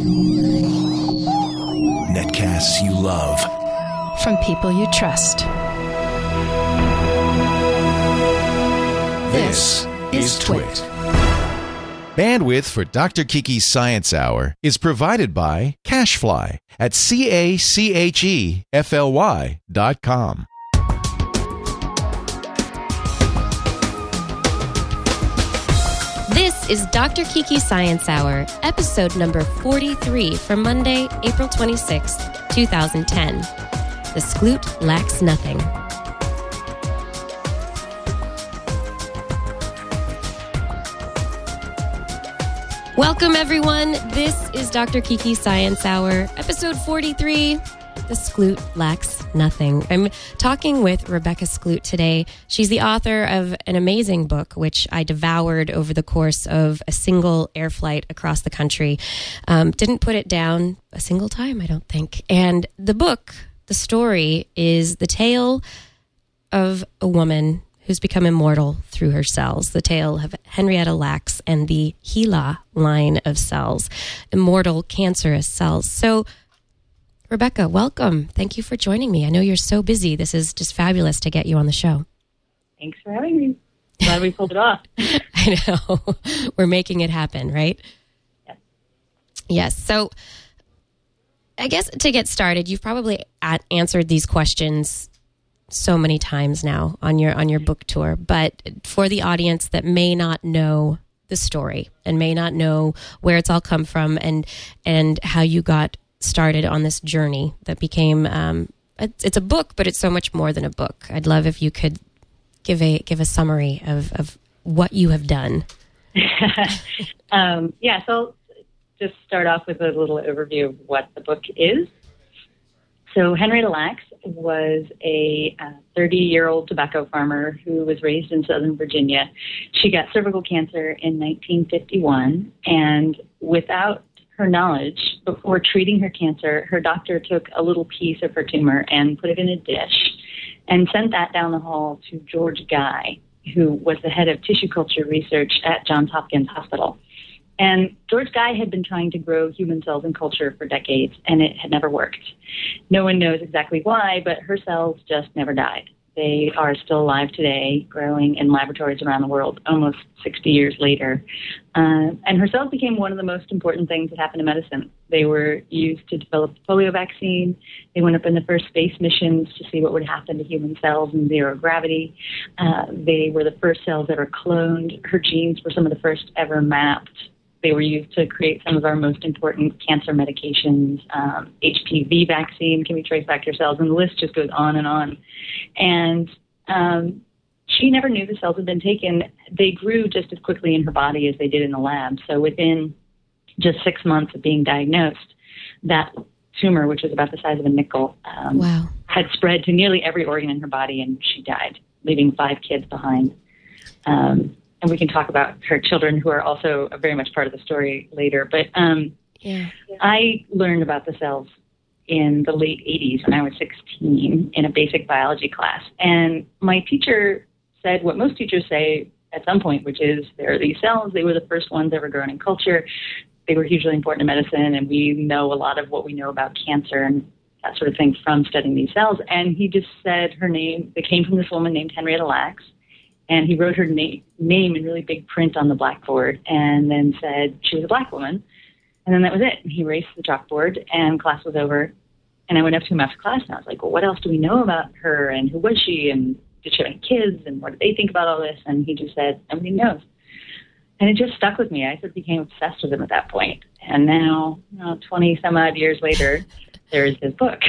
Netcasts you love. From people you trust. This is Twit. Bandwidth for Dr. Kiki's Science Hour is provided by CacheFly at CacheFly.com. This is Dr. Kiki's Science Hour, episode number 43 for Monday, April 26th, 2010. The Skloot Lacks Nothing. Welcome, everyone. This is Dr. Kiki's Science Hour, episode 43. The Skloot Lacks Nothing. I'm talking with Rebecca Skloot today. She's the author of an amazing book, which I devoured over the course of a single air flight across the country. Didn't put it down a single time, I don't think. And the book, the story, is the tale of a woman who's become immortal through her cells. The tale of Henrietta Lacks and the HeLa line of cells, immortal cancerous cells. So, Rebecca, welcome. Thank you for joining me. I know you're so busy. This is just fabulous to get you on the show. Thanks for having me. Glad we pulled it off. I know. We're making it happen, right? Yes. Yes. So I guess to get started, you've probably answered these questions so many times now on your book tour. But for the audience that may not know the story and may not know where it's all come from and how you got started on this journey that became it's a book, but it's so much more than a book. I'd love if you could give a summary of what you have done. So I'll just start off with a little overview of what the book is. So Henrietta Lacks was a 30-year-old tobacco farmer who was raised in Southern Virginia. She got cervical cancer in 1951, and without her knowledge, before treating her cancer, her doctor took a little piece of her tumor and put it in a dish and sent that down the hall to George Guy, who was the head of tissue culture research at Johns Hopkins Hospital. And George Guy had been trying to grow human cells in culture for decades, and it had never worked. No one knows exactly why, but her cells just never died. They are still alive today, growing in laboratories around the world almost 60 years later. And her cells became one of the most important things that happened to medicine. They were used to develop the polio vaccine. They went up in the first space missions to see what would happen to human cells in zero gravity. They were the first cells ever cloned. Her genes were some of the first ever mapped. They were used to create some of our most important cancer medications. HPV vaccine can be traced back to your cells, and the list just goes on and on. And she never knew the cells had been taken. They grew just as quickly in her body as they did in the lab. So within just 6 months of being diagnosed, that tumor, which was about the size of a nickel, had spread to nearly every organ in her body, and she died, leaving 5 kids behind. And we can talk about her children, who are also very much part of the story later. But I learned about the cells in the late 80s when I was 16 in a basic biology class. And my teacher said what most teachers say at some point, which is there are these cells. They were the first ones ever grown in culture. They were hugely important in medicine, and we know a lot of what we know about cancer and that sort of thing from studying these cells. And he just said her name. They came from this woman named Henrietta Lacks. And he wrote her name in really big print on the blackboard and then said she was a black woman. And then that was it. He erased the chalkboard and class was over. And I went up to him after class and I was like, well, what else do we know about her? And who was she? And did she have any kids? And what did they think about all this? And he just said, nobody knows. And it just stuck with me. I sort of became obsessed with him at that point. And now, 20 some odd years later, there is his book.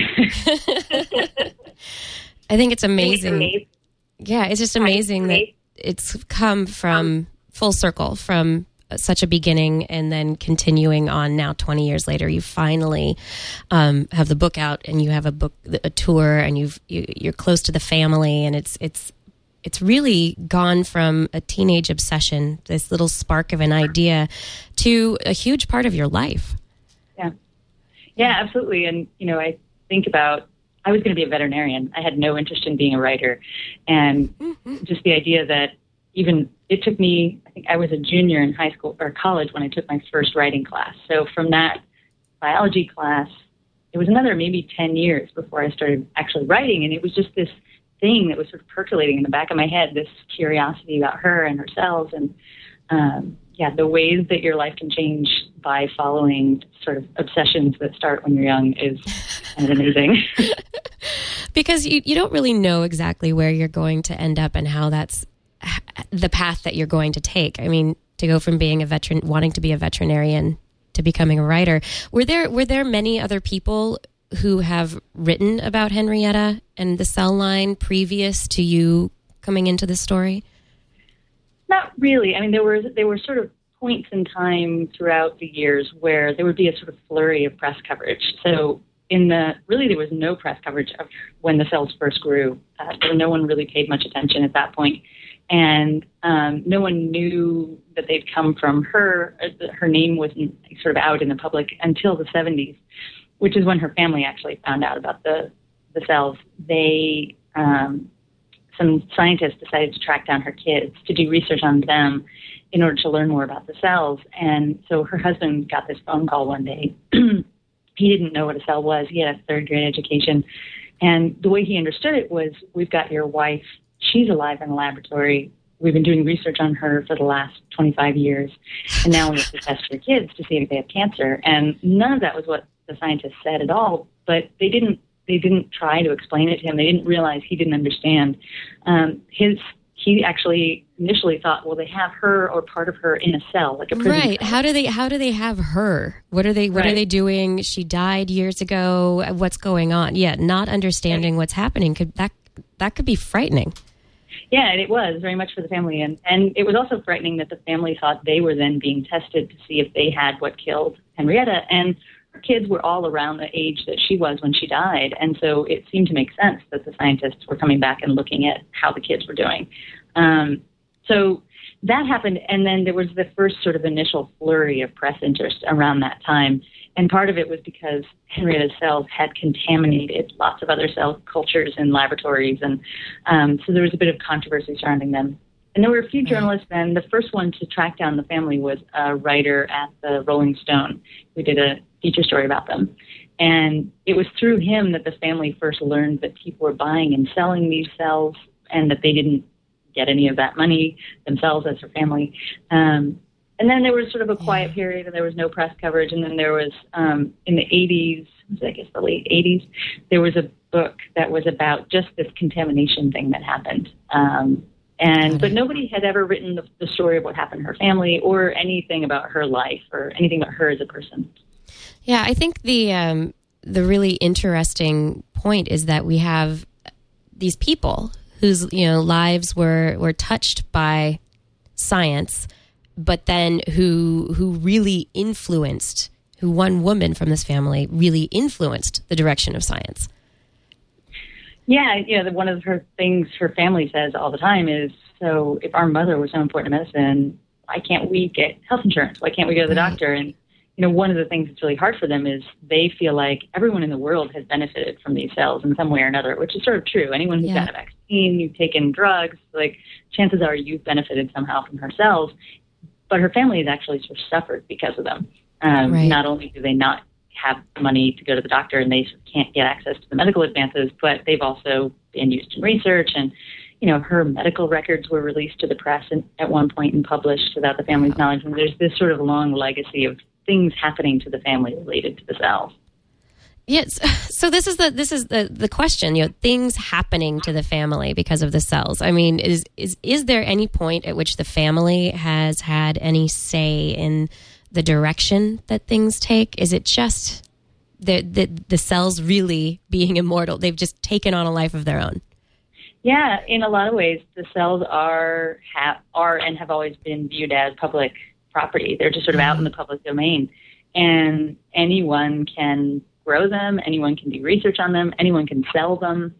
I think it's amazing. Yeah, it's just amazing that it's come from full circle, from such a beginning and then continuing on now 20 years later. You finally have the book out and you have a tour and you're close to the family, and it's really gone from a teenage obsession, this little spark of an idea, to a huge part of your life. Yeah, absolutely. And, I think about I was going to be a veterinarian. I had no interest in being a writer. And just the idea that even it took me, I think I was a junior in high school or college when I took my first writing class. So from that biology class, it was another maybe 10 years before I started actually writing. And it was just this thing that was sort of percolating in the back of my head, this curiosity about her and her cells. And the ways that your life can change by following sort of obsessions that start when you're young is kind of amazing. Because you don't really know exactly where you're going to end up and how that's the path that you're going to take. I mean, to go from being a veteran, wanting to be a veterinarian, to becoming a writer. Were there many other people who have written about Henrietta and the cell line previous to you coming into this story? Not really. I mean, there were sort of points in time throughout the years where there would be a sort of flurry of press coverage. So there was no press coverage of when the cells first grew. No one really paid much attention at that point. And no one knew that they'd come from her. Her name wasn't sort of out in the public until the 70s, which is when her family actually found out about the cells. Some scientists decided to track down her kids to do research on them in order to learn more about the cells. And so her husband got this phone call one day. He didn't know what a cell was. He had a third-grade education. And the way he understood it was, we've got your wife. She's alive in the laboratory. We've been doing research on her for the last 25 years. And now we have to test your kids to see if they have cancer. And none of that was what the scientists said at all. But they didn't try to explain it to him. They didn't realize he didn't understand. He actually initially thought, well, they have her or part of her in a cell, like a prison right. cell. How do they have her? What are they doing? She died years ago. What's going on? Yeah, not understanding what's happening that could be frightening. Yeah, and it was very much for the family. And it was also frightening that the family thought they were then being tested to see if they had what killed Henrietta. And her kids were all around the age that she was when she died. And so it seemed to make sense that the scientists were coming back and looking at how the kids were doing. So that happened. And then there was the first sort of initial flurry of press interest around that time. And part of it was because Henrietta's cells had contaminated lots of other cell cultures in laboratories. And so there was a bit of controversy surrounding them. And there were a few journalists then. The first one to track down the family was a writer at the Rolling Stone who did a feature story about them. And it was through him that the family first learned that people were buying and selling these cells and that they didn't get any of that money themselves as her family. And then there was sort of a quiet period and there was no press coverage. And then there was, in the 80s, I guess the late 80s, there was a book that was about just this contamination thing that happened. But nobody had ever written the story of what happened to her family or anything about her life or anything about her as a person. Yeah, I think the really interesting point is that we have these people whose lives were touched by science, but then who really influenced, who one woman from this family really influenced the direction of science. Yeah, one of her things her family says all the time is, so if our mother was so important to medicine, why can't we get health insurance? Why can't we go to the doctor? And, one of the things that's really hard for them is they feel like everyone in the world has benefited from these cells in some way or another, which is sort of true. Anyone who's got a vaccine, you've taken drugs, like chances are you've benefited somehow from her cells. But her family has actually sort of suffered because of them. Not only do they not have money to go to the doctor and they can't get access to the medical advances, but they've also been used in research. And, her medical records were released to the press at one point and published without the family's knowledge. And there's this sort of long legacy of things happening to the family related to the cells. Yes. So this is the question, things happening to the family because of the cells. I mean, is there any point at which the family has had any say in the direction that things take? Is it just the cells really being immortal? They've just taken on a life of their own. Yeah, in a lot of ways, the cells are and have always been viewed as public property. They're just sort of out in the public domain, and anyone can grow them, anyone can do research on them, anyone can sell them,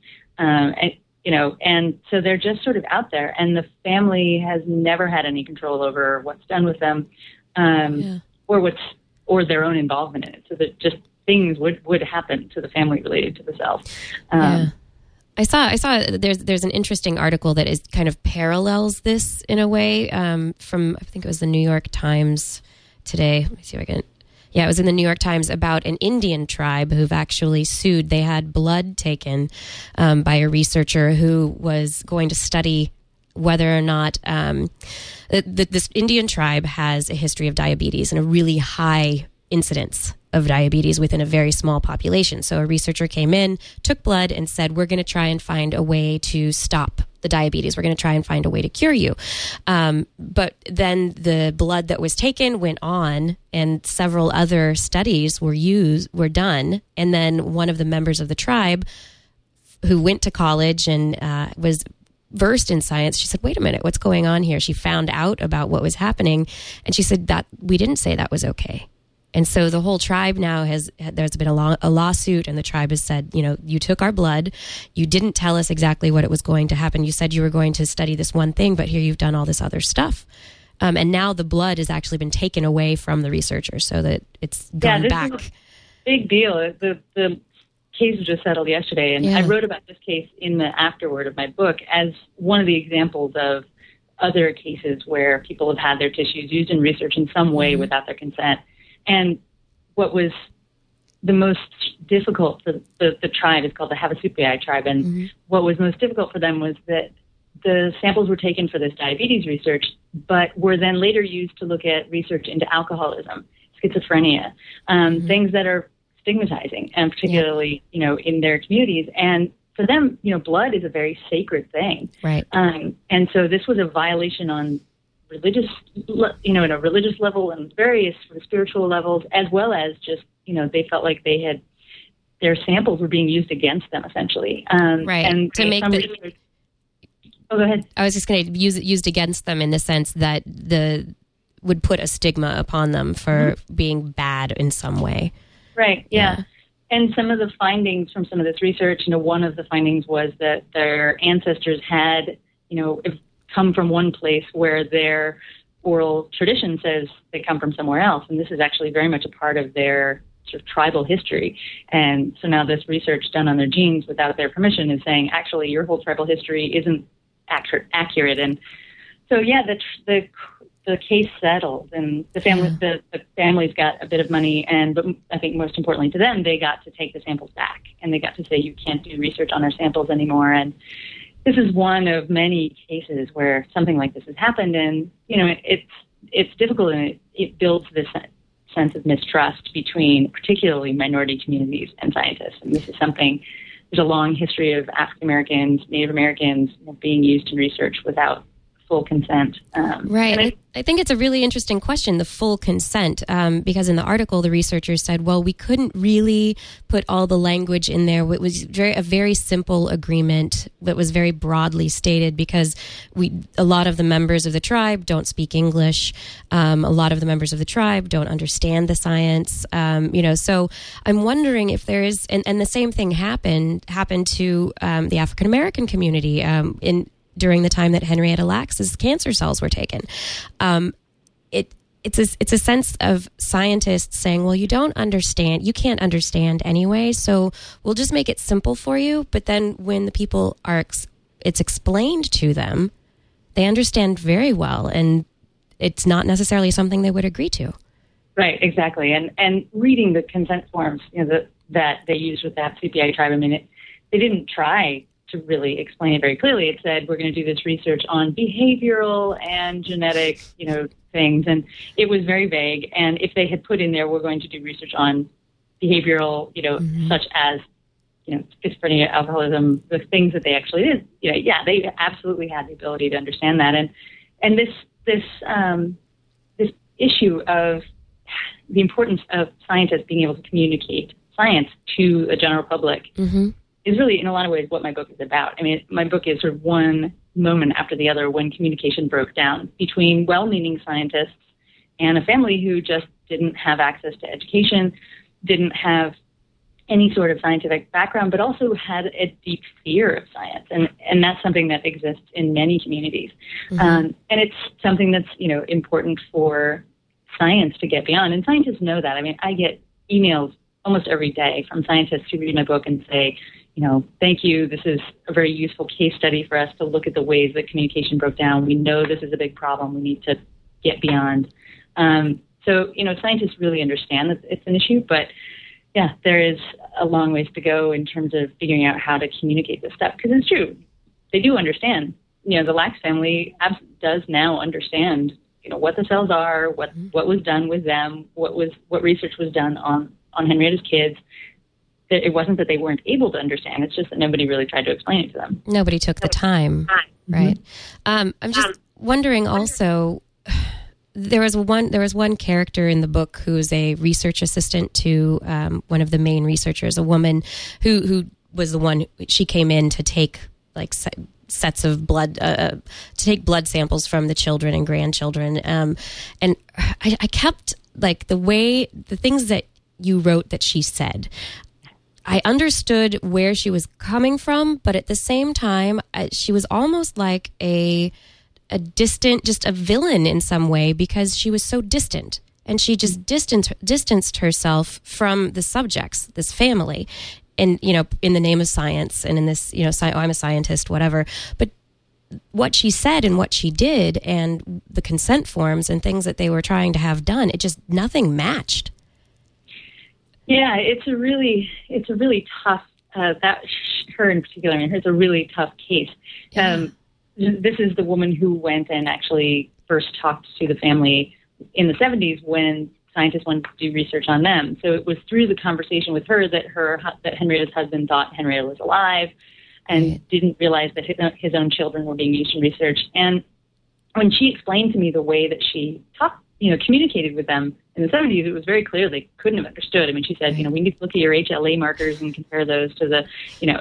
and so they're just sort of out there, and the family has never had any control over what's done with them, or their own involvement in it. So that just things would happen to the family related to the cells. I saw there's an interesting article that is kind of parallels this in a way from, I think it was the New York Times today. Let me see if I can. Yeah, it was in the New York Times about an Indian tribe who've actually sued. They had blood taken by a researcher who was going to study whether or not this Indian tribe has a history of diabetes and a really high incidence of diabetes within a very small population. So a researcher came in, took blood, and said, we're going to try and find a way to stop the diabetes. We're going to try and find a way to cure you. But then the blood that was taken went on, and several other studies were done. And then one of the members of the tribe who went to college and was versed in science, she said, wait a minute, what's going on here? She found out about what was happening, and she said that we didn't say that was okay. And so the whole tribe now there's been a lawsuit, and the tribe has said, you took our blood. You didn't tell us exactly what it was going to happen. You said you were going to study this one thing, but here you've done all this other stuff. And now the blood has actually been taken away from the researcher so that it's gone back. Is a big deal. The case was just settled yesterday, and I wrote about this case in the afterword of my book as one of the examples of other cases where people have had their tissues used in research in some way without their consent. And what was the most difficult for the tribe is called the Havasupai tribe. And what was most difficult for them was that the samples were taken for this diabetes research, but were then later used to look at research into alcoholism, schizophrenia, things that are stigmatizing, and particularly, in their communities. And for them, blood is a very sacred thing. Right. And so this was a violation on religious, in a religious level and various sort of spiritual levels, as well as just, they felt like their samples were being used against them, essentially. Right. And to make research. Oh, go ahead. I was just going to use it used against them in the sense that would put a stigma upon them for being bad in some way. Right. Yeah. And some of the findings from some of this research, one of the findings was that their ancestors had, come from one place where their oral tradition says they come from somewhere else. And this is actually very much a part of their sort of tribal history. And so now this research done on their genes without their permission is saying, actually, your whole tribal history isn't accurate. And so, the case settled, and the families got a bit of money, but I think most importantly to them, they got to take the samples back, and they got to say, you can't do research on our samples anymore. And this is one of many cases where something like this has happened, and it's difficult, and it builds this sense of mistrust between particularly minority communities and scientists. And this is something. There's a long history of African Americans, Native Americans being used in research without full consent. Right. I think it's a really interesting question, the full consent, because in the article, the researchers said, well, we couldn't really put all the language in there. It was a very simple agreement that was very broadly stated because a lot of the members of the tribe don't speak English. A lot of the members of the tribe don't understand the science. So I'm wondering if there is, and the same thing happened to the African American community during the time that Henrietta Lacks's cancer cells were taken. It's a sense of scientists saying, well, you don't understand, you can't understand anyway, so we'll just make it simple for you. But then when the people it's explained to them, they understand very well, and it's not necessarily something they would agree to. Right, exactly. And reading the consent forms that they used with that CPI tribe, they didn't try to really explain it very clearly. It said, we're going to do this research on behavioral and genetic, things. And it was very vague. And if they had put in there, we're going to do research on behavioral, such as, schizophrenia, alcoholism, the things that they actually did, they absolutely had the ability to understand that. And this issue of the importance of scientists being able to communicate science to the general public is really, in a lot of ways, what my book is about. My book is sort of one moment after the other when communication broke down between well-meaning scientists and a family who just didn't have access to education, didn't have any sort of scientific background, but also had a deep fear of science. And that's something that exists in many communities. And it's something that's, important for science to get beyond. And scientists know that. I get emails almost every day from scientists who read my book and say, thank you. This is a very useful case study for us to look at the ways that communication broke down. We know this is a big problem. We need to get beyond. So, scientists really understand that it's an issue, but yeah, there is a long ways to go in terms of figuring out how to communicate this stuff, because it's true. They do understand. The Lacks family does now understand, what the cells are, what was done with them, what research was done on Henrietta's kids. It wasn't that they weren't able to understand. It's just that nobody really tried to explain it to them. Nobody took the time. Right. I'm just wondering also, there was one character in the book who's a research assistant to one of the main researchers, a woman who was the one, she came in to take sets of blood, to take blood samples from the children and grandchildren. And I kept, the things that you wrote that she said, I understood where she was coming from, but at the same time, she was almost like a distant, just a villain in some way, because she was so distant, and she just distanced herself from the subjects, this family, and in the name of science, and in this, I'm a scientist, whatever. But what she said and what she did, and the consent forms and things that they were trying to have done, nothing matched. Yeah, it's a really tough. Her in particular, it's a really tough case. Yeah. This is the woman who went and actually first talked to the family in the 70s when scientists wanted to do research on them. So it was through the conversation with her that Henrietta's husband thought Henrietta was alive, and didn't realize that his own children were being used in research. And when she explained to me the way that she communicated with them in the 70s, it was very clear they couldn't have understood. I mean, she said, we need to look at your HLA markers and compare those to the,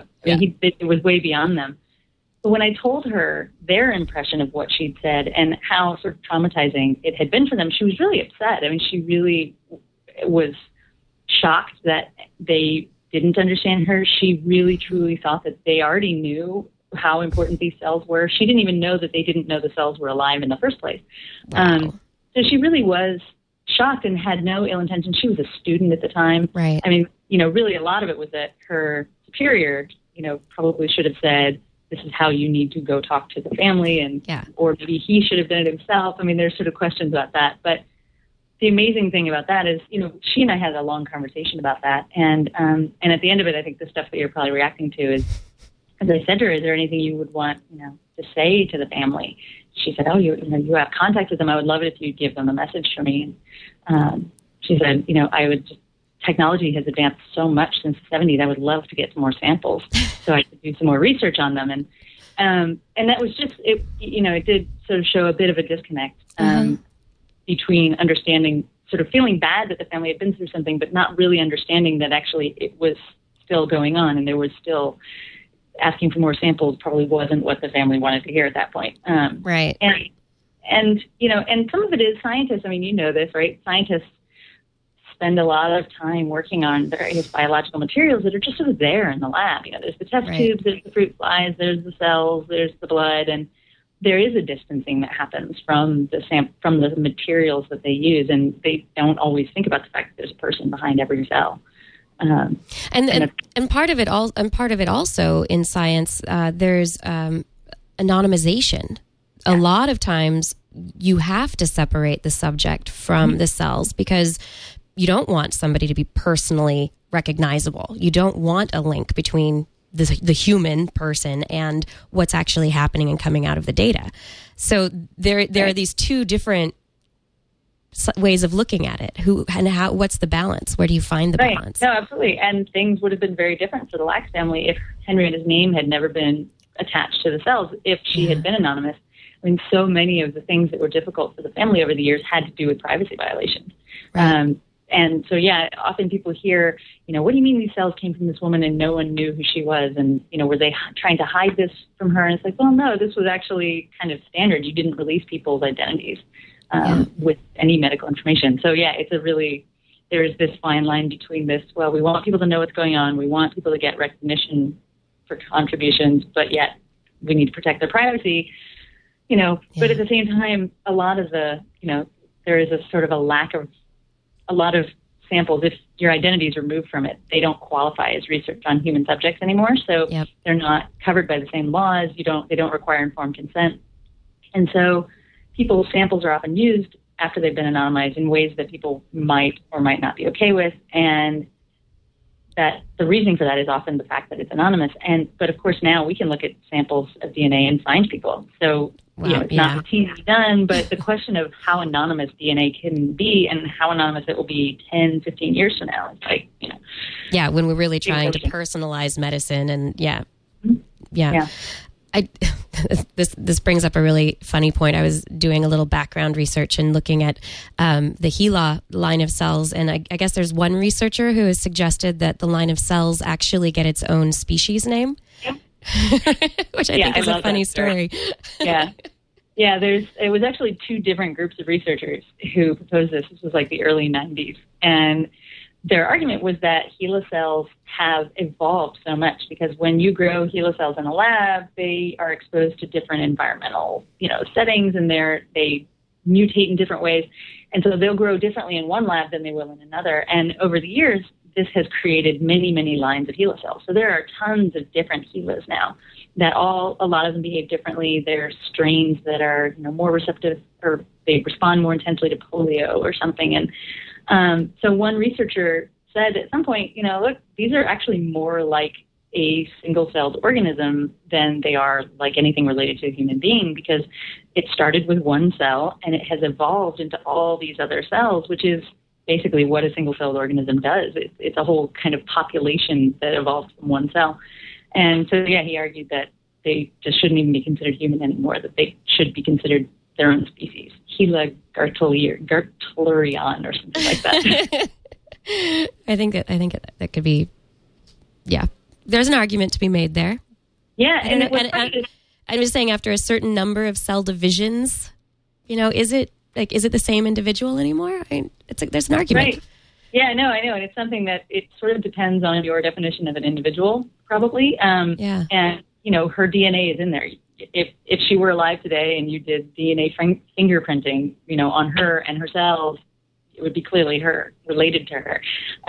it was way beyond them. But when I told her their impression of what she'd said and how sort of traumatizing it had been for them, she was really upset. I mean, she really was shocked that they didn't understand her. She really, truly thought that they already knew how important these cells were. She didn't even know that they didn't know the cells were alive in the first place. Wow. So she really was shocked and had no ill intention. She was a student at the time. Right. I mean, really a lot of it was that her superior, probably should have said, this is how you need to go talk to the family, or maybe he should have done it himself. I mean, there's sort of questions about that. But the amazing thing about that is, she and I had a long conversation about that. And at the end of it, I think the stuff that you're probably reacting to is, as I said to her, is there anything you would want, to say to the family? She said, you have contact with them. I would love it if you'd give them a message for me. And she said, technology has advanced so much since the 70s. I would love to get some more samples so I could do some more research on them. And that was just, it did sort of show a bit of a disconnect between understanding, sort of feeling bad that the family had been through something, but not really understanding that actually it was still going on, and there was still asking for more samples probably wasn't what the family wanted to hear at that point. Right. And some of it is scientists. I mean, this, right? Scientists spend a lot of time working on various biological materials that are just sort of there in the lab. There's the test tubes, there's the fruit flies, there's the cells, there's the blood, and there is a distancing that happens from the materials that they use, and they don't always think about the fact that there's a person behind every cell. And part of it also in science, there's anonymization. A lot of times you have to separate the subject from the cells, because you don't want somebody to be personally recognizable. You don't want a link between the human person and what's actually happening and coming out of the data. So there are these two different ways of looking at it. What's the balance? Where do you find the balance? No, absolutely. And things would have been very different for the Lacks family if Henrietta's name had never been attached to the cells, if she had been anonymous. I mean, so many of the things that were difficult for the family over the years had to do with privacy violations. Right. And so, often people hear, what do you mean these cells came from this woman and no one knew who she was? And, were they trying to hide this from her? And it's like, well, no, this was actually kind of standard. You didn't release people's identities with any medical information. So, there's this fine line between this, well, we want people to know what's going on. We want people to get recognition for contributions, but yet we need to protect their privacy, But at the same time, a lot of there is a sort of a lack of a lot of samples. If your identity is removed from it, they don't qualify as research on human subjects anymore. So they're not covered by the same laws. They don't require informed consent. And so people's samples are often used after they've been anonymized in ways that people might or might not be okay with, and that the reasoning for that is often the fact that it's anonymous. But of course now we can look at samples of DNA and find people. So it's not routinely done, but the question of how anonymous DNA can be and how anonymous it will be 10, 15 years from now, it's like, Yeah, when we're really trying to personalize medicine and yeah. This brings up a really funny point. I was doing a little background research and looking at the HeLa line of cells, and I guess there's one researcher who has suggested that the line of cells actually get its own species name, which I think is a funny story. Yeah. It was actually two different groups of researchers who proposed this. This was like the early 90s, and their argument was that HeLa cells have evolved so much because when you grow HeLa cells in a lab, they are exposed to different environmental, settings, and they mutate in different ways. And so they'll grow differently in one lab than they will in another. And over the years, this has created many, many lines of HeLa cells. So there are tons of different HeLas now that a lot of them behave differently. There are strains that are, more receptive, or they respond more intensely to polio or something. And so one researcher said at some point, look, these are actually more like a single-celled organism than they are like anything related to a human being, because it started with one cell and it has evolved into all these other cells, which is basically what a single-celled organism does. It's a whole kind of population that evolved from one cell. And so, he argued that they just shouldn't even be considered human anymore, that they should be considered their own species, HeLa gartularion or something like that. I think that could be, there's an argument to be made there. Yeah, and I'm just saying, after a certain number of cell divisions, is it the same individual anymore? There's an argument. Right. Yeah, I know, and it's something that it sort of depends on your definition of an individual, probably. And her DNA is in there. If she were alive today and you did DNA fingerprinting, on her and her cells, it would be clearly her, related to her.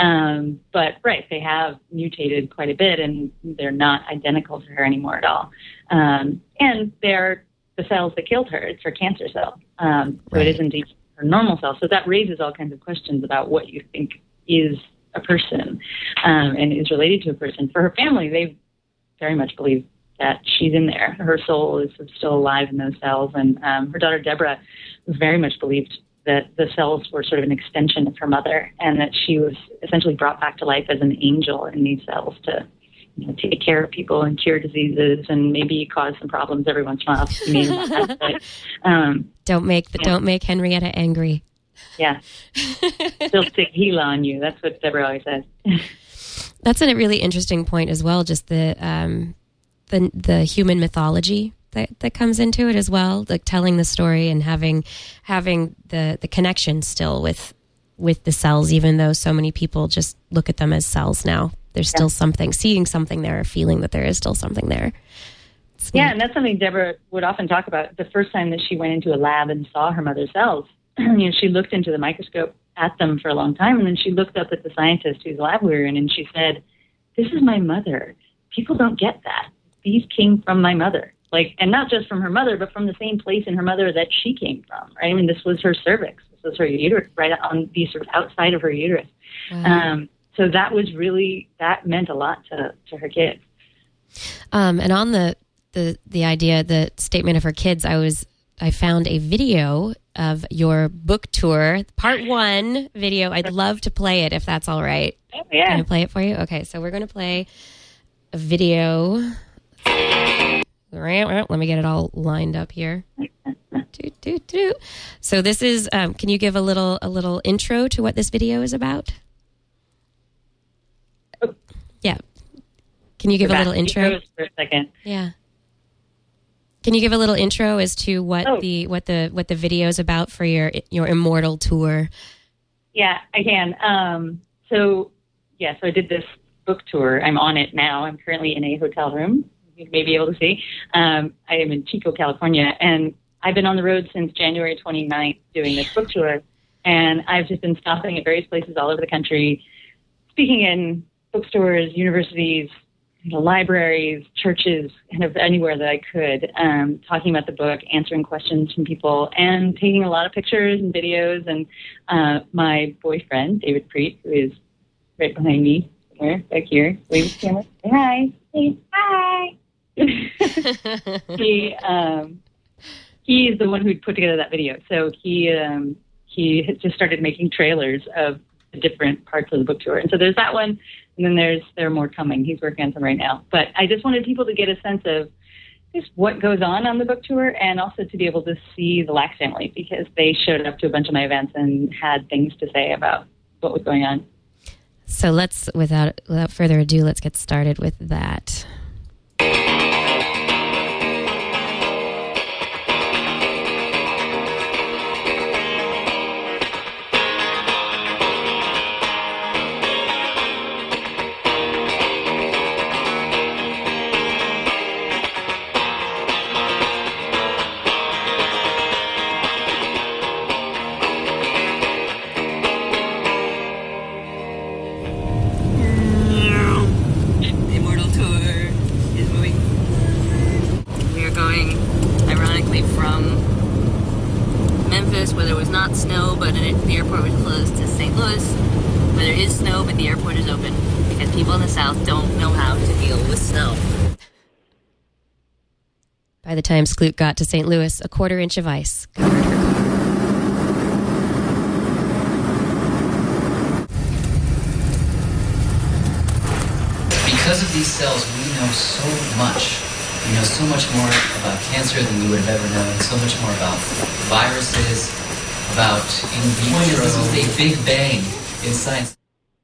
But they have mutated quite a bit, and they're not identical to her anymore at all. And they're the cells that killed her. It's her cancer cell. So it isn't even her normal cell. So that raises all kinds of questions about what you think is a person and is related to a person. For her family, they very much believe that she's in there. Her soul is still alive in those cells. And her daughter, Deborah, very much believed that the cells were sort of an extension of her mother, and that she was essentially brought back to life as an angel in these cells to take care of people and cure diseases and maybe cause some problems every once in a while. Don't make Henrietta angry. Yeah. Still stick HeLa on you. That's what Deborah always says. That's a really interesting point as well, just the human mythology that comes into it as well, like telling the story and having the connection still with the cells, even though so many people just look at them as cells now. There's still seeing something there, or feeling that there is still something there. And that's something Deborah would often talk about. The first time that she went into a lab and saw her mother's cells, she looked into the microscope at them for a long time, and then she looked up at the scientist whose lab we were in, and she said, "This is my mother. People don't get that. These came from my mother." And not just from her mother, but from the same place in her mother that she came from, right? I mean, this was her cervix. This was her uterus, right on the sort of outside of her uterus. Wow. So that meant a lot to her kids. And on the idea, the statement of her kids, I found a video of your book tour, part 1 video. I'd love to play it if that's all right. Oh, yeah. Can I play it for you? Okay, so we're going to play a video. Let me get it all lined up here. So this is, can you give a little intro to what this video is about? Oh. Yeah. Can you give a little intro? For a second. Yeah. Can you give a little intro as to what the video is about for your Immortal tour? Yeah, I can. So I did this book tour. I'm on it now. I'm currently in a hotel room. You may be able to see. I am in Chico, California, and I've been on the road since January 29th doing this book tour, and I've just been stopping at various places all over the country, speaking in bookstores, universities, libraries, churches, kind of anywhere that I could, talking about the book, answering questions from people, and taking a lot of pictures and videos. And my boyfriend, David Preet, who is right behind me, somewhere back here, wave to the camera. Say hi. Say hi. He's the one who put together that video. So he had just started making trailers of the different parts of the book tour. And so there's that one, and then there are more coming. He's working on some right now. But I just wanted people to get a sense of just what goes on the book tour, and also to be able to see the Lax family, because they showed up to a bunch of my events and had things to say about what was going on. So let's, without further ado, let's get started with that. By the time Skloot got to St. Louis, a 1/4 inch of ice covered her car. Because of these cells, we know so much. We know so much more about cancer than we would have ever known, so much more about viruses, about in vitro. This is a big bang in science.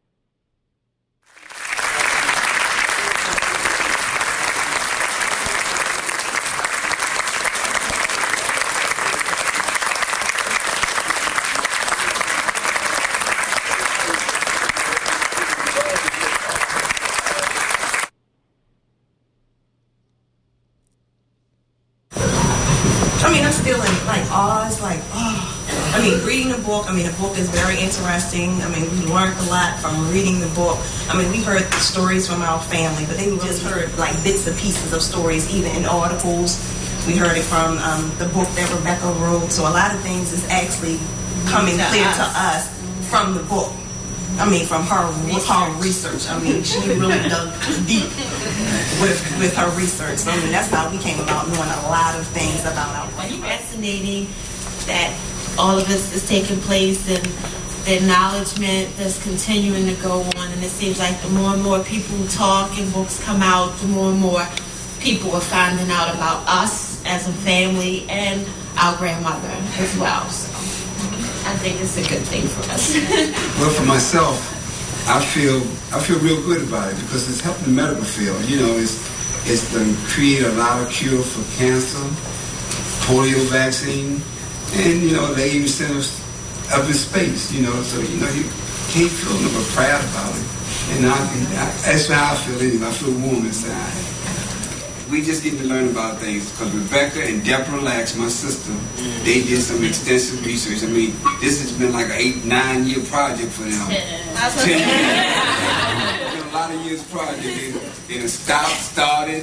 The book is very interesting. We learned a lot from reading the book. We heard stories from our family, but we just heard like bits and pieces of stories, even in articles. We heard it from the book that Rebecca wrote. So a lot of things is actually coming clear to us from the book. From her research. She really dug deep with her research. So that's how we came about knowing a lot of things about our family. It's fascinating that all of this is taking place, and the acknowledgement that's continuing to go on. And it seems like the more and more people talk and books come out, the more and more people are finding out about us as a family and our grandmother as well. So I think it's a good thing for us. Well, for myself, I feel real good about it because it's helping the medical field. It's done create a lot of cure for cancer, polio vaccine. And, they even sent us up in space, so, you can't feel no but proud about it. And that's how I feel anyway. I feel warm inside. We just get to learn about things because Rebecca and Deborah Lax, my sister, they did some extensive research. This has been like an 8-9 year project for them. 10 years. It's been a lot of years project. They started.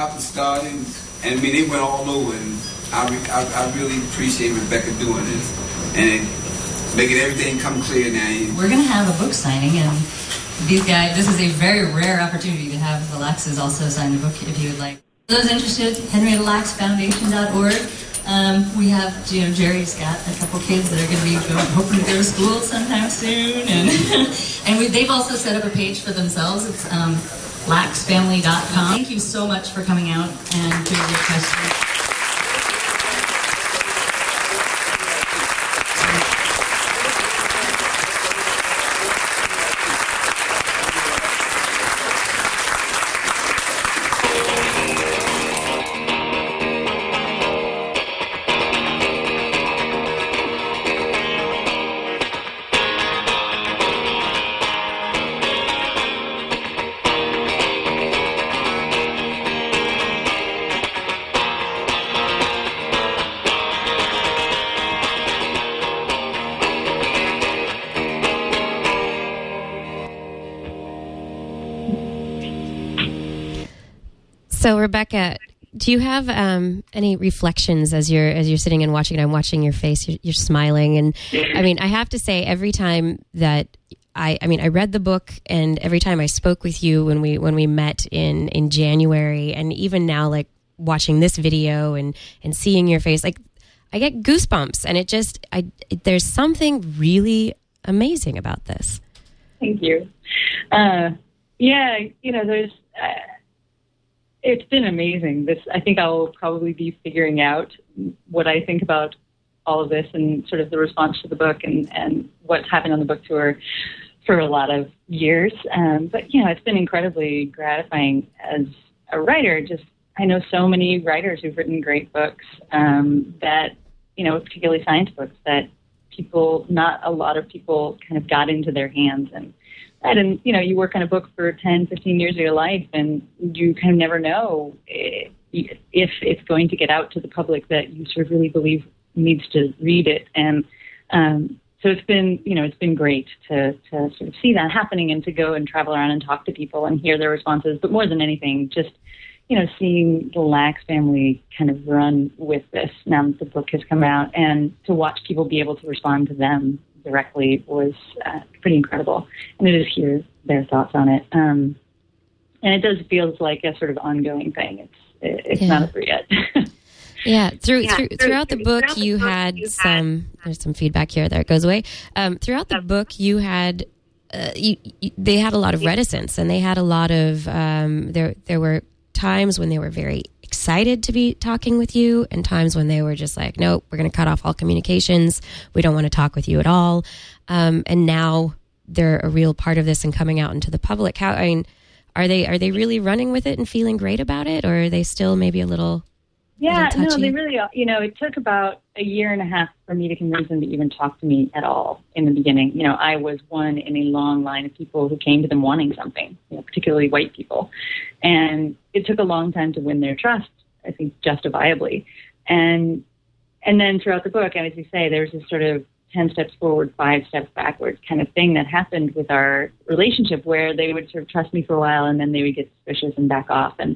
And they went all over. And I really appreciate Rebecca doing this and making everything come clear now. We're going to have a book signing, and these guys, this is a very rare opportunity to have the Laxes also sign the book if you would like. For those interested, HenriettaLaxFoundation.org. We have, Jerry's got a couple kids that are going to be hoping to go to school sometime soon, and they've also set up a page for themselves. It's laxfamily.com. Thank you so much for coming out and doing your questions. So, Rebecca, do you have any reflections as you're sitting and watching? I'm watching your face. You're smiling, and I mean, I have to say, every time that I read the book, and every time I spoke with you when we met in January, and even now, like watching this video and seeing your face, like I get goosebumps, and there's something really amazing about this. Thank you. There's. It's been amazing. I think I'll probably be figuring out what I think about all of this and sort of the response to the book and what's happened on the book tour for a lot of years. But it's been incredibly gratifying as a writer. I know so many writers who've written great books that, particularly science books, that not a lot of people kind of got into their hands. And you work on a book for 10, 15 years of your life, and you kind of never know if it's going to get out to the public that you sort of really believe needs to read it. And so it's been great to sort of see that happening and to go and travel around and talk to people and hear their responses. But more than anything, just, seeing the Lacks family kind of run with this now that the book has come out, and to watch people be able to respond to them directly was pretty incredible. And it is hear their thoughts on it. And it does feel like a sort of ongoing thing. It's not over yet. Yeah, throughout the book, you had there's some feedback here. There, it goes away. Throughout the book, you had they had a lot of reticence, and they had a lot of there were times when they were very excited to be talking with you, and times when they were just like, nope, we're going to cut off all communications. We don't want to talk with you at all. And now they're a real part of this and coming out into the public. Are they really running with it and feeling great about it, or are they still maybe a little? Yeah, no, they really are. It took about a year and a half for me to convince them to even talk to me at all in the beginning. I was one in a long line of people who came to them wanting something, particularly white people. And it took a long time to win their trust, I think, justifiably. And then throughout the book, and as you say, there's this sort of 10 steps forward, 5 steps backwards kind of thing that happened with our relationship, where they would sort of trust me for a while, and then they would get suspicious and back off. And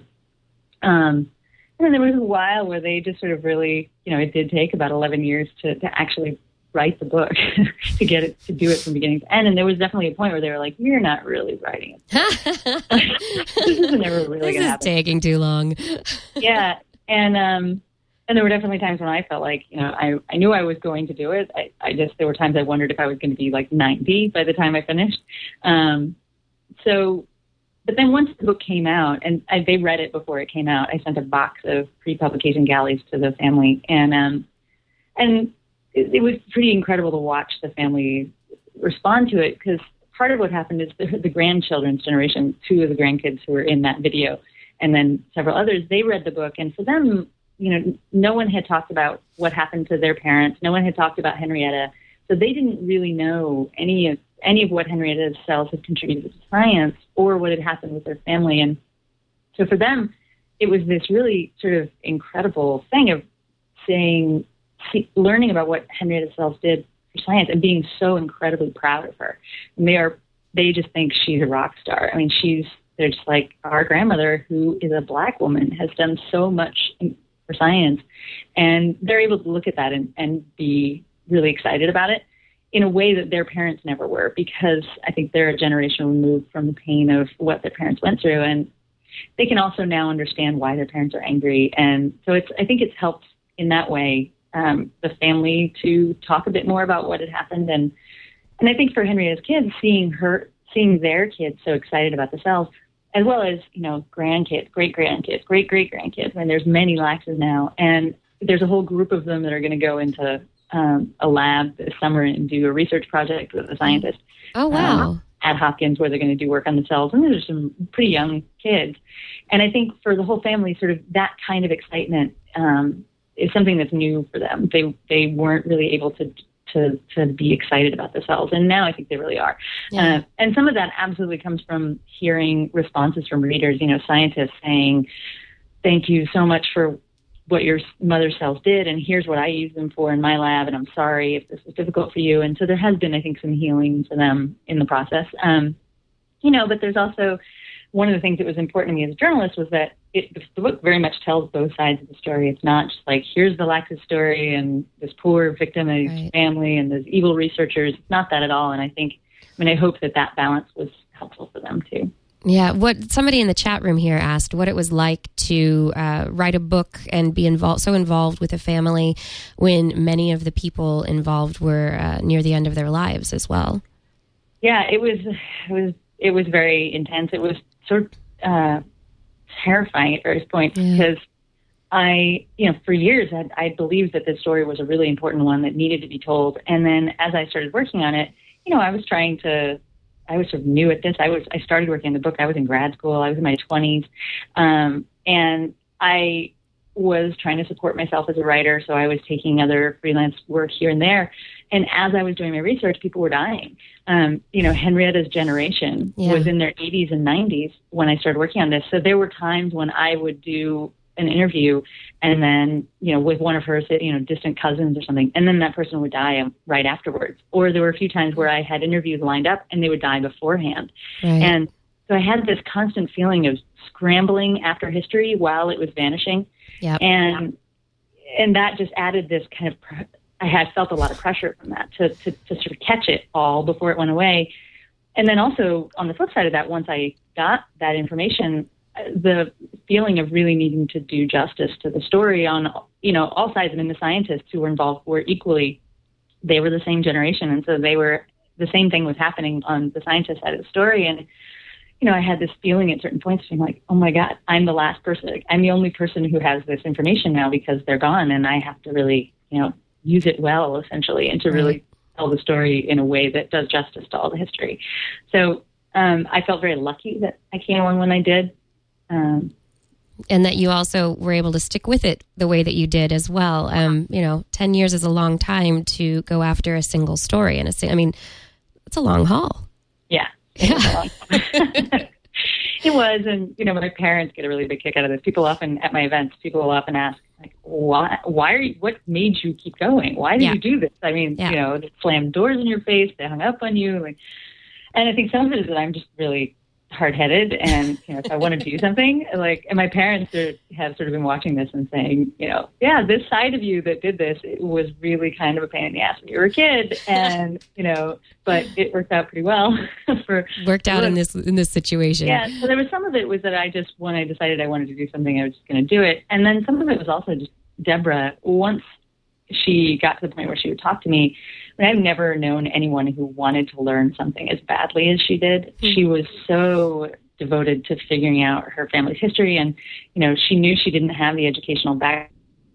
then there was a while where they just sort of really, it did take about 11 years to actually write the book, to get it, to do it from beginning to end. And there was definitely a point where they were like, "You're not really writing it. This is never really going to happen. This is taking too long." Yeah. And there were definitely times when I felt like, I knew I was going to do it. There were times I wondered if I was going to be like 90 by the time I finished. But then once the book came out, and they read it before it came out, I sent a box of pre-publication galleys to the family, and it was pretty incredible to watch the family respond to it, because part of what happened is the grandchildren's generation, 2 of the grandkids who were in that video, and then several others, they read the book, and for them, no one had talked about what happened to their parents, no one had talked about Henrietta, so they didn't really know any of what Henrietta's cells had contributed to science or what had happened with their family. And so for them, it was this really sort of incredible thing of learning about what Henrietta's cells did for science and being so incredibly proud of her. And they just think she's a rock star. I mean, they're just like, our grandmother, who is a Black woman, has done so much for science. And they're able to look at that and be really excited about it in a way that their parents never were, because I think they're a generation removed from the pain of what their parents went through. And they can also now understand why their parents are angry. And so I think it's helped in that way, the family to talk a bit more about what had happened. And I think for Henrietta's kids, seeing their kids so excited about the cells, as well as, grandkids, great-grandkids, great-great-grandkids. I mean, there's many Laxes now. And there's a whole group of them that are going to go into a lab this summer and do a research project with a scientist. Oh, wow. At Hopkins, where they're going to do work on the cells. And there's some pretty young kids. And I think for the whole family, sort of that kind of excitement is something that's new for them. They weren't really able to be excited about the cells. And now I think they really are. Yeah. And some of that absolutely comes from hearing responses from readers, scientists saying, "Thank you so much for what your mother's cells did, and here's what I use them for in my lab, and I'm sorry if this was difficult for you." And so there has been, I think, some healing for them in the process. But there's also one of the things that was important to me as a journalist was that the book very much tells both sides of the story. It's not just like, here's the Lax's story and this poor victim and his family and those evil researchers. It's not that at all. And I hope that balance was helpful for them too. Yeah, what somebody in the chat room here asked what it was like to write a book and be so involved with a family when many of the people involved were near the end of their lives as well. Yeah, it was very intense. It was sort of terrifying at various points because for years I believed that this story was a really important one that needed to be told. And then as I started working on it, I was sort of new at this. I started working on the book. I was in grad school. I was in my 20s. And I was trying to support myself as a writer. So I was taking other freelance work here and there. And as I was doing my research, people were dying. Henrietta's generation was in their 80s and 90s when I started working on this. So there were times when I would do an interview and then, with one of her, distant cousins or something, and then that person would die right afterwards. Or there were a few times where I had interviews lined up and they would die beforehand. Right. And so I had this constant feeling of scrambling after history while it was vanishing. Yep. And that just added this kind of, I had felt a lot of pressure from that to sort of catch it all before it went away. And then also on the flip side of that, once I got that information, the feeling of really needing to do justice to the story on, all sides. I mean, the scientists who were involved were they were the same generation. And so the same thing was happening on the scientist side of the story. And, I had this feeling at certain points being like, oh my God, I'm the last person. I'm the only person who has this information now because they're gone. And I have to really, use it well, essentially, and to really tell the story in a way that does justice to all the history. So I felt very lucky that I came along when I did. And that you also were able to stick with it the way that you did as well. 10 years is a long time to go after a single story. And it's a long haul. Yeah. It was a long haul. It was. And, my parents get a really big kick out of this. People often, at my events, people will often ask, like, what made you keep going? Why did you do this? I mean, they slammed doors in your face. They hung up on you. And I think some of it is that I'm just really hard-headed, and if I want to do something, and my parents have sort of been watching this and saying, this side of you that did this, it was really kind of a pain in the ass when you were a kid, and but it worked out pretty well in this situation. Yeah, so there was some of it was that when I decided I wanted to do something, I was just going to do it, and then some of it was also just Deborah. Once she got to the point where she would talk to me, I've never known anyone who wanted to learn something as badly as she did. Mm-hmm. She was so devoted to figuring out her family's history, and she knew she didn't have the educational background.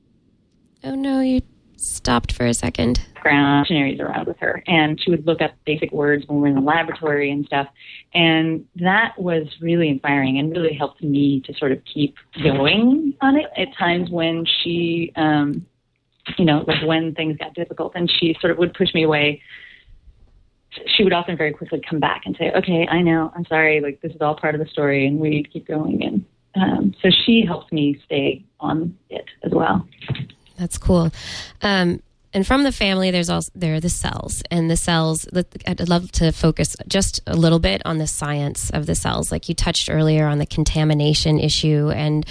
Oh no, you stopped for a second. Dictionaries around with her, and she would look up basic words when we were in the laboratory and stuff, and that was really inspiring and really helped me to sort of keep going on it at times when she when things got difficult, and she sort of would push me away. She would often very quickly come back and say, okay, I know, I'm sorry, this is all part of the story and we need to keep going. And so she helped me stay on it as well. That's cool. And from the family, there are the cells, and the cells, I'd love to focus just a little bit on the science of the cells. Like you touched earlier on the contamination issue, and,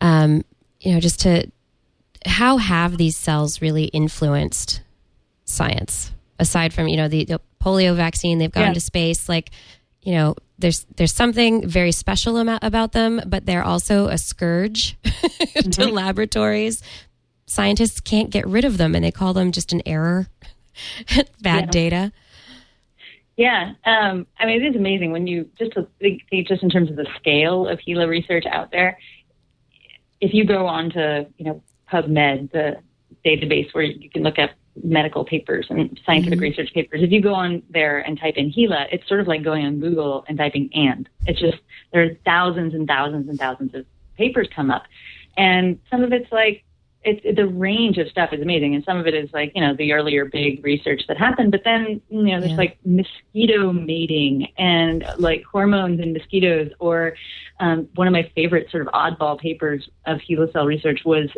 how have these cells really influenced science? Aside from, the polio vaccine, they've gone to space. There's something very special about them, but they're also a scourge to laboratories. Scientists can't get rid of them, and they call them just an error, bad data. Yeah. It is amazing when you just think just in terms of the scale of HeLa research out there. If you go on to, PubMed, the database where you can look up medical papers and scientific research papers. If you go on there and type in HeLa, it's sort of like going on Google and typing and. It's just, there are thousands and thousands and thousands of papers come up. And some of it's the range of stuff is amazing. And some of it is the earlier big research that happened. But then, there's mosquito mating and hormones in mosquitoes. Or one of my favorite sort of oddball papers of HeLa cell research was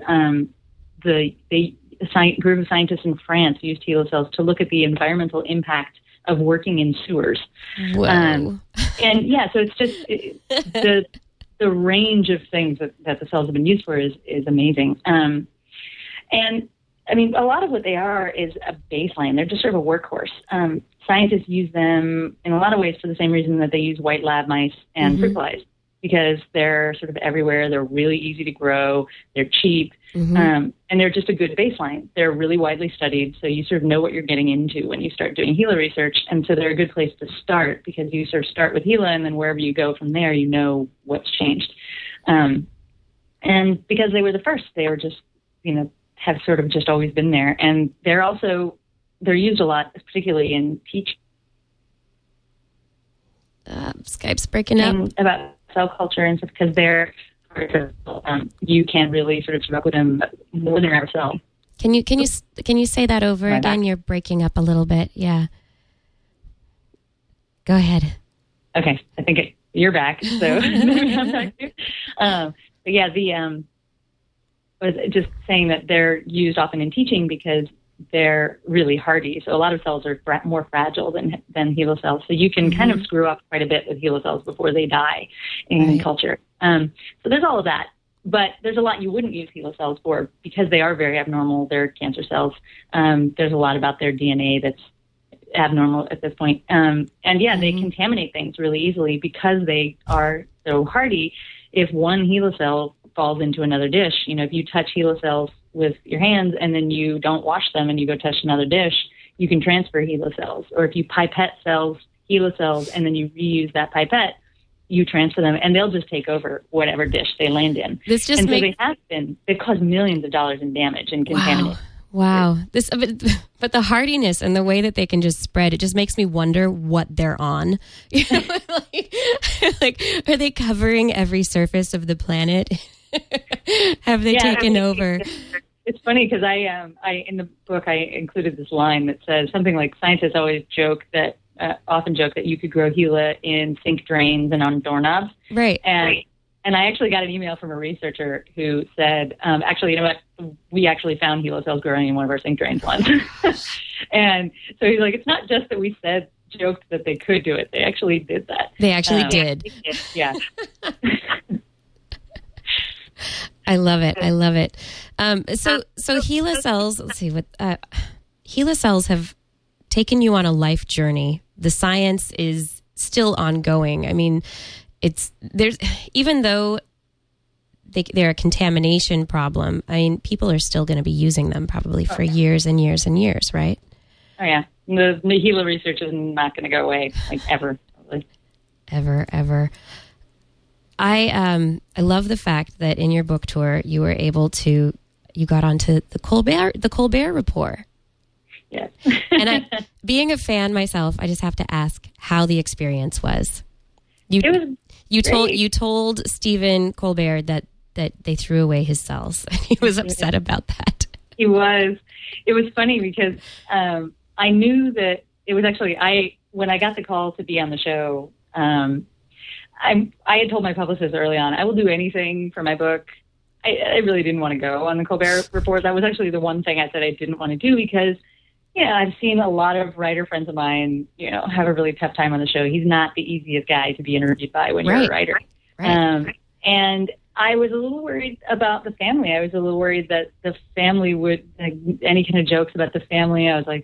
a group of scientists in France used HeLa cells to look at the environmental impact of working in sewers. Whoa. So it's just the the range of things that the cells have been used for is amazing. And I mean, a lot of what they are is a baseline. They're just sort of a workhorse. Scientists use them in a lot of ways for the same reason that they use white lab mice and fruit flies, because they're sort of everywhere. They're really easy to grow. They're cheap. And they're just a good baseline. They're really widely studied, so you sort of know what you're getting into when you start doing HeLa research. And so they're a good place to start, because you sort of start with HeLa, and then wherever you go from there, you know what's changed. And because they were the first, they were just, have sort of just always been there. And they're used a lot, particularly in teaching. Skype's breaking up. About cell culture and stuff, because they're you can really sort of work with them more than our cell. Can you say that over again? You're breaking up a little bit. Yeah. Go ahead. Okay, I think you're back. So maybe I'm back too. But yeah, was just saying that they're used often in teaching because they're really hardy. So a lot of cells are more fragile than HeLa cells. So you can kind of screw up quite a bit with HeLa cells before they die in culture. So there's all of that. But there's a lot you wouldn't use HeLa cells for because they are very abnormal. They're cancer cells. There's a lot about their DNA that's abnormal at this point. They contaminate things really easily because they are so hardy. If one HeLa cell falls into another dish, if you touch HeLa cells with your hands and then you don't wash them and you go touch another dish, you can transfer HeLa cells. Or if you pipette HeLa cells, and then you reuse that pipette, you transfer them, and they'll just take over whatever dish they land in. They've caused millions of dollars in damage and contamination. Wow. But the hardiness and the way that they can just spread, it just makes me wonder what they're on. Like, are they covering every surface of the planet? Have they taken over? It's funny because I in the book I included this line that says something like, scientists always often joke that you could grow HeLa in sink drains and on doorknobs. Right. And I actually got an email from a researcher who said, actually, you know what? We actually found HeLa cells growing in one of our sink drains once. And so he's like, it's not just that we joked that they could do it. They actually did that. They actually did. Yeah. I love it. So HeLa cells, let's see what, HeLa cells have taken you on a life journey. The science is still ongoing. I mean, even though they're a contamination problem, I mean, people are still going to be using them probably for years and years and years, right? Oh yeah. The HeLa research is not going to go away, like ever. Probably. Ever. I love the fact that in your book tour you got onto the Colbert Report. Yes. And being a fan myself, I just have to ask how the experience was. You told Stephen Colbert that they threw away his cells, and he was upset about that. He was. It was funny because I knew that it was actually when I got the call to be on the show. I had told my publicist early on, I will do anything for my book. I really didn't want to go on the Colbert Report. That was actually the one thing I said I didn't want to do because, I've seen a lot of writer friends of mine, have a really tough time on the show. He's not the easiest guy to be interviewed by when you're a writer. Right. And I was a little worried about the family. I was a little worried that the family would, any kind of jokes about the family. I was like,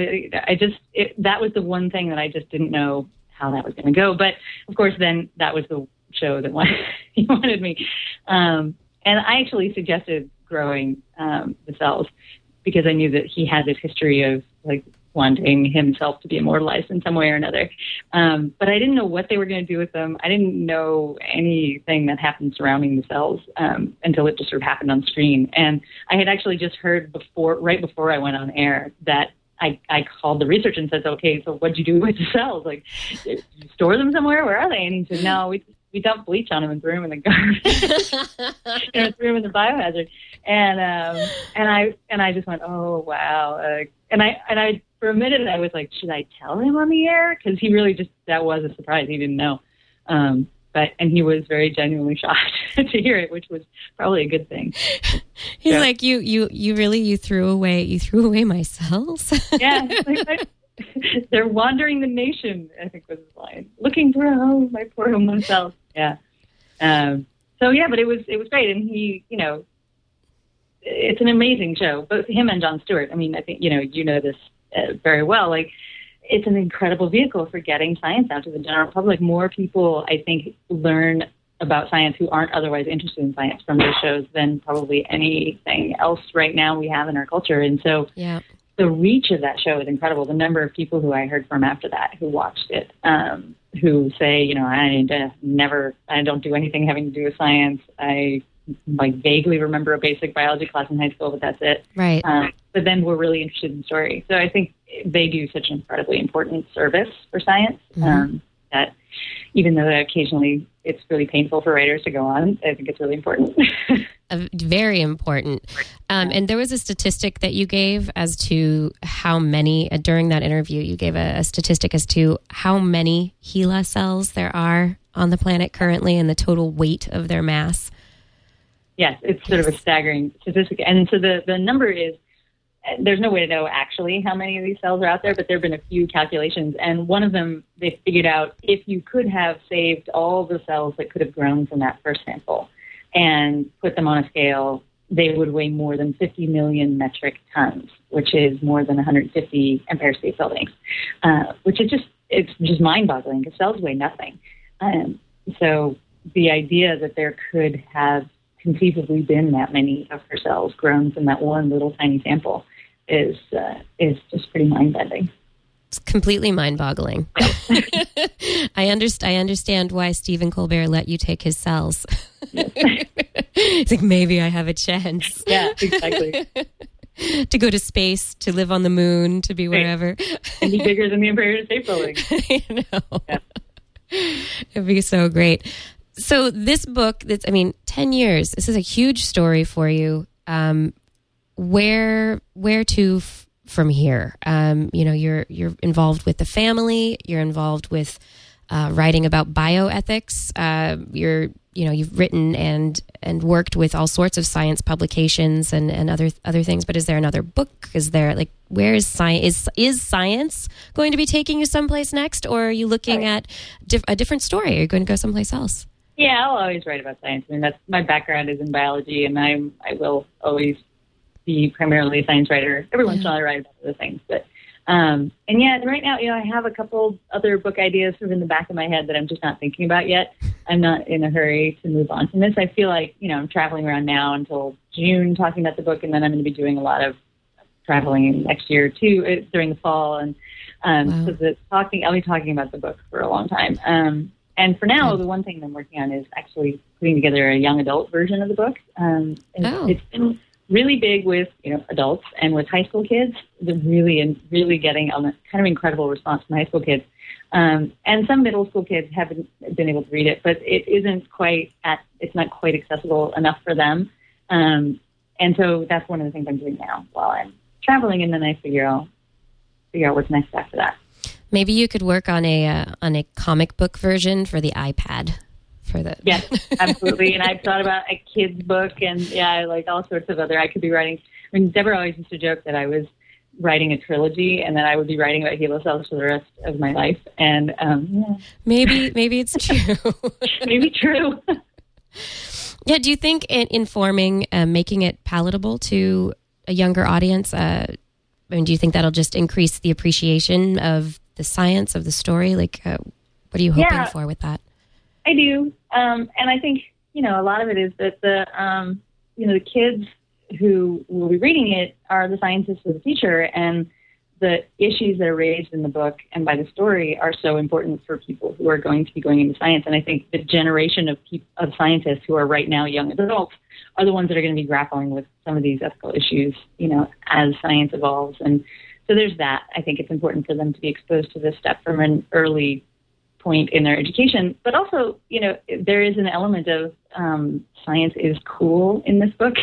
that was the one thing that I just didn't know how that was going to go. But of course, then that was the show that he wanted me. And I actually suggested growing the cells because I knew that he had this history of wanting himself to be immortalized in some way or another. But I didn't know what they were going to do with them. I didn't know anything that happened surrounding the cells until it just sort of happened on screen. And I had actually just heard right before I went on air that I called the researcher and said, okay, so what'd you do with the cells? Did you store them somewhere? Where are they? And he said, no, we dumped bleach on them and threw them in the garbage. Threw them in the biohazard. And I just went, oh, wow. And I, for a minute, I was like, should I tell him on the air? Because he really that was a surprise. He didn't know. And he was very genuinely shocked to hear it, which was probably a good thing. He's like, you threw away my cells? Yeah. They're wandering the nation, I think was his line. Looking for a home, my poor homeless cells. Yeah. So yeah, but it was great, and he, it's an amazing show. Both him and Jon Stewart. I mean, I think you know this very well. Like, it's an incredible vehicle for getting science out to the general public. More people, I think, learn about science who aren't otherwise interested in science from those shows than probably anything else right now we have in our culture. And so the reach of that show is incredible. The number of people who I heard from after that who watched it, who say, I don't do anything having to do with science. I vaguely remember a basic biology class in high school, but that's it. Right. But then we're really interested in the story. So I think they do such an incredibly important service for science that even though occasionally it's really painful for writers to go on, I think it's really important. Very important. And there was a statistic that you gave as to how many, during that interview, you gave a statistic as to how many HeLa cells there are on the planet currently and the total weight of their mass. Yes, it's sort of a staggering statistic. And so the number is, there's no way to know actually how many of these cells are out there, but there have been a few calculations. And one of them, they figured out if you could have saved all the cells that could have grown from that first sample and put them on a scale, they would weigh more than 50 million metric tons, which is more than 150 Empire State Buildings, which is just mind-boggling because cells weigh nothing. So the idea that there could have conceivably been that many of her cells grown from that one little tiny sample is just pretty mind-bending. It's completely mind-boggling. I understand why Stephen Colbert let you take his cells. It's like, maybe I have a chance. Yeah, exactly. To go to space, to live on the moon, to be wherever. And be bigger than the Empire State Building. I know. Yeah. It'd be so great. So this book, 10 years, this is a huge story for you. Where to from here? You're involved with the family. You're involved with writing about bioethics. You've written and worked with all sorts of science publications and other things. But is there another book? Is there where is science? Is science going to be taking you someplace next, or are you looking at a different story? Are you going to go someplace else? Yeah, I'll always write about science. I mean, that's my background is in biology, and I will always be primarily a science writer. Every once in a while I write about other things. But, right now, I have a couple other book ideas sort of in the back of my head that I'm just not thinking about yet. I'm not in a hurry to move on from this. I feel like, I'm traveling around now until June talking about the book, and then I'm going to be doing a lot of traveling next year too, during the fall. And so I'll be talking about the book for a long time. And for now, the one thing I'm working on is actually putting together a young adult version of the book. It's been really big with adults and with high school kids. They're really getting a kind of incredible response from high school kids. And some middle school kids haven't been able to read it, but it's not quite accessible enough for them. And so that's one of the things I'm doing now while I'm traveling, and then I figure out what's next after that. Maybe you could work on a comic book version for the iPad. Yes, absolutely. And I've thought about a kid's book, and all sorts of other. I could be writing. I mean, Deborah always used to joke that I was writing a trilogy, and that I would be writing about HeLa cells for the rest of my life. And maybe it's true. Maybe true. Yeah. Do you think informing, making it palatable to a younger audience? Do you think that'll just increase the appreciation of the science of the story? What are you hoping for with that? I do. And I think, a lot of it is that the kids who will be reading it are the scientists of the future, and the issues that are raised in the book and by the story are so important for people who are going to be going into science. And I think the generation of scientists who are right now young adults are the ones that are going to be grappling with some of these ethical issues, as science evolves. And so there's that. I think it's important for them to be exposed to this stuff from an early point in their education. But also, there is an element of science is cool in this book.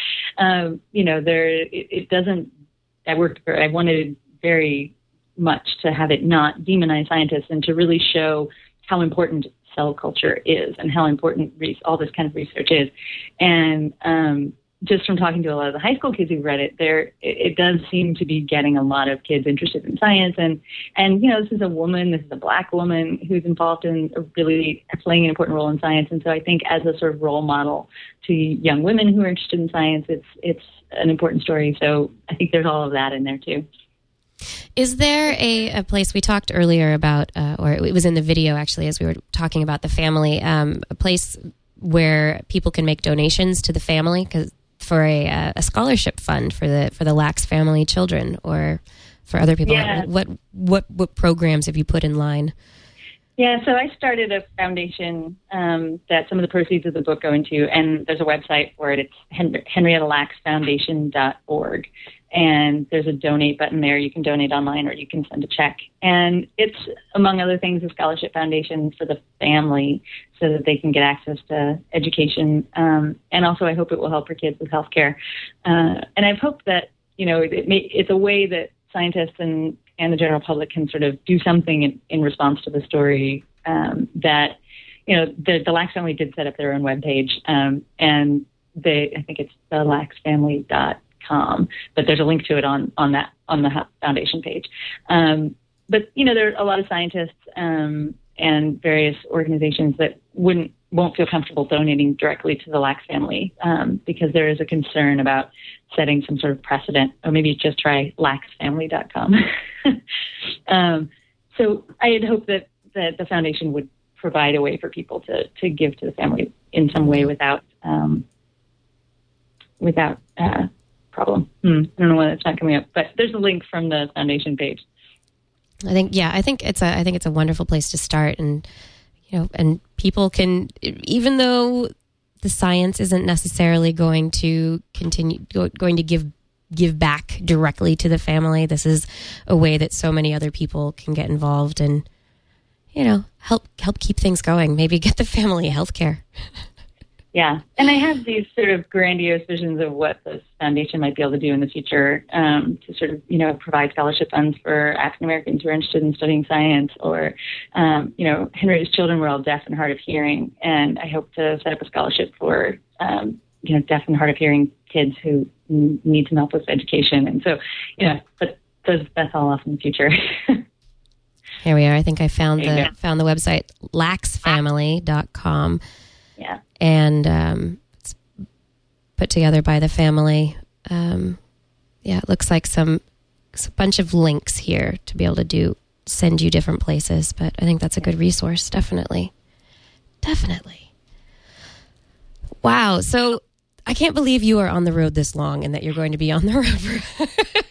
It doesn't. I wanted very much to have it not demonize scientists and to really show how important cell culture is and how important all this kind of research is. And, just from talking to a lot of the high school kids who've read it, it does seem to be getting a lot of kids interested in science. And this is a Black woman who's involved in really playing an important role in science. And so I think as a sort of role model to young women who are interested in science, it's an important story. So I think there's all of that in there too. Is there a place we talked earlier about, or it was in the video actually, as we were talking about the family, a place where people can make donations to the family for a scholarship fund for the Lax family children, or for other people? Yeah. What programs have you put in line? Yeah, so I started a foundation that some of the proceeds of the book go into, and there's a website for it. It's HenriettaLaxFoundation.org. And there's a donate button there. You can donate online or you can send a check. And it's, among other things, a scholarship foundation for the family so that they can get access to education. And also I hope it will help our kids with healthcare. And I've hoped that, it's a way that scientists and the general public can sort of do something in response to the story that, the Lax family did set up their own webpage. And I think it's thelaxfamily.com. But there's a link to it on the foundation page. But there are a lot of scientists and various organizations that won't feel comfortable donating directly to the Lax family because there is a concern about setting some sort of precedent. Or maybe just try laxfamily.com. So I had hoped that the foundation would provide a way for people to give to the family in some way without problem. I don't know why that's not coming up, but there's a link from the foundation page. I think it's a wonderful place to start, and and people can, even though the science isn't necessarily going to give back directly to the family, this is a way that so many other people can get involved and help keep things going. Maybe get the family health care. Yeah, and I have these sort of grandiose visions of what this foundation might be able to do in the future to sort of, provide scholarship funds for African Americans who are interested in studying science, or, Henrietta's children were all deaf and hard of hearing, and I hope to set up a scholarship for, deaf and hard of hearing kids who need some help with education. And so, but that's all off in the future. Here we are. I think I found the website, laxfamily.com. Yeah. And it's put together by the family. It looks like a bunch of links here to be able to send you different places. But I think that's a good resource, definitely. Definitely. Wow. So I can't believe you are on the road this long and that you're going to be on the road for...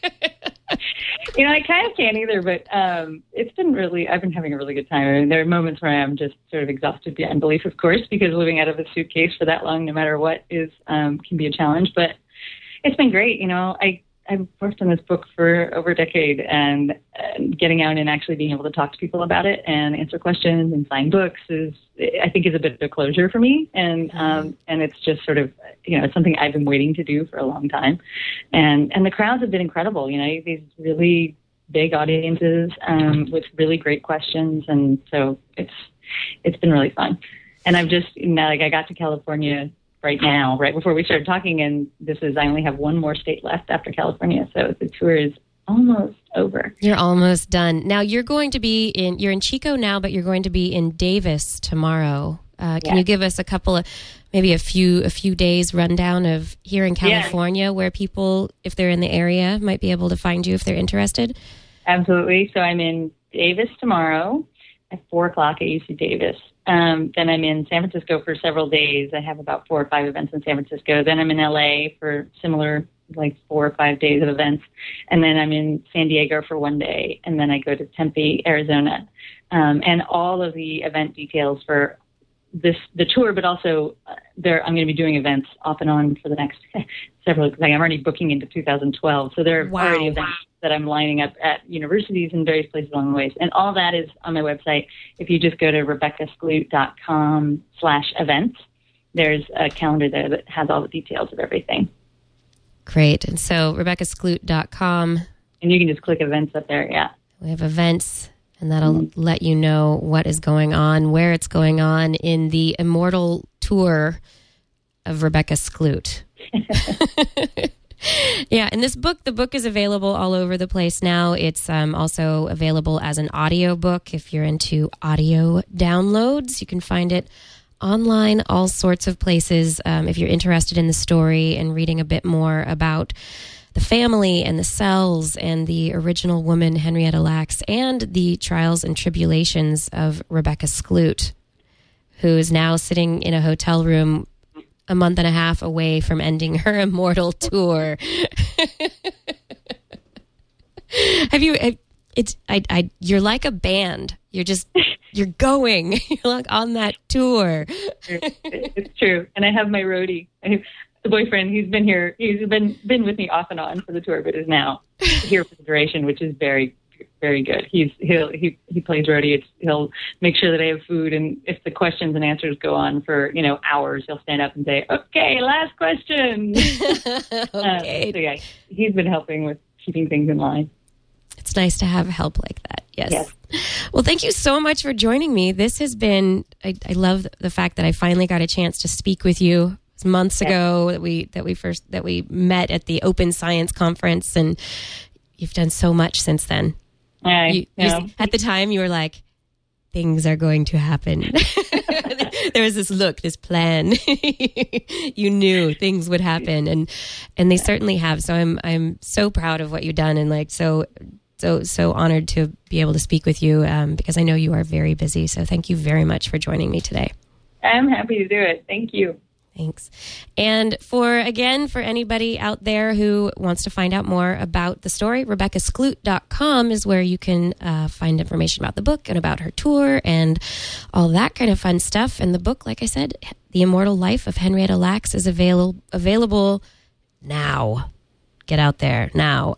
I kind of can't either, but it's been I've been having a really good time. I mean, there are moments where I'm just sort of exhausted beyond belief, of course, because living out of a suitcase for that long, no matter what, can be a challenge. But it's been great. I've worked on this book for over a decade, and getting out and actually being able to talk to people about it and answer questions and sign books I think is a bit of a closure for me. And it's just sort of, it's something I've been waiting to do for a long time. And the crowds have been incredible. These really big audiences with really great questions. And so it's been really fun. And I've just, I got to California right now, right before we started talking, and I only have one more state left after California, so the tour is almost over. You're almost done. Now you're in Chico now, but you're going to be in Davis tomorrow. Can you give us maybe a few days rundown of here in California where people, if they're in the area, might be able to find you if they're interested? Absolutely. So I'm in Davis tomorrow at 4:00 at UC Davis. Then I'm in San Francisco for several days. I have about 4 or 5 events in San Francisco. Then I'm in LA for similar, 4 or 5 days of events. And then I'm in San Diego for 1 day. And then I go to Tempe, Arizona. And all of the event details for the tour, but also I'm going to be doing events off and on for the next several, I'm already booking into 2012. So there are already events that I'm lining up at universities and various places along the way. And all that is on my website. If you just go to RebeccaSkloot.com/events, there's a calendar there that has all the details of everything. Great. And so RebeccaSkloot.com. And you can just click events up there. Yeah. We have events, and that'll let you know what is going on, where it's going on in the immortal tour of Rebecca Skloot. Yeah, and the book is available all over the place now. It's also available as an audio book if you're into audio downloads. You can find it online, all sorts of places. If you're interested in the story and reading a bit more about the family and the cells and the original woman, Henrietta Lacks, and the trials and tribulations of Rebecca Skloot, who is now sitting in a hotel room a month and a half away from ending her immortal tour. You're like a band. You're going. You're like on that tour. It's true. And I have my roadie, the boyfriend. He's been here. He's been with me off and on for the tour, but is now here for the duration, which is very, very good. He plays roadie. He'll make sure that I have food, and if the questions and answers go on for hours, he'll stand up and say, "Okay, last question." Okay. So yeah, he's been helping with keeping things in line. It's nice to have help like that. Yes. Well, thank you so much for joining me. This has been. I love the fact that I finally got a chance to speak with you. It was months ago that we met at the Open Science Conference, and you've done so much since then. At the time, you were like, things are going to happen. There was this plan. You knew things would happen, and they certainly have. So I'm so proud of what you've done, and so honored to be able to speak with you because I know you are very busy. So thank you very much for joining me today. I'm happy to do it. Thank you. Thanks. And for anybody out there who wants to find out more about the story, RebeccaSkloot.com is where you can find information about the book and about her tour and all that kind of fun stuff. And the book, like I said, The Immortal Life of Henrietta Lacks is available now. Get out there now.